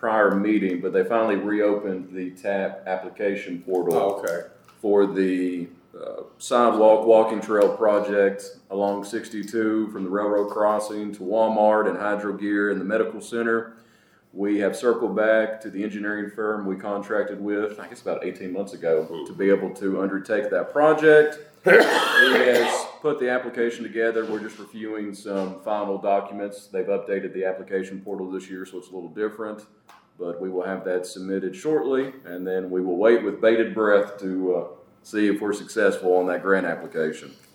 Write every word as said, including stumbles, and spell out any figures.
prior meeting, but they finally reopened the TAP application portal Oh, okay. for the uh, sidewalk walking trail project along sixty-two from the railroad crossing to Walmart and Hydro Gear and the medical center. We have circled back to the engineering firm we contracted with, I guess about eighteen months ago, to be able to undertake that project. He has put the application together. We're just reviewing some final documents. They've updated the application portal this year, so it's a little different. But we will have that submitted shortly, and then we will wait with bated breath to uh, see if we're successful on that grant application.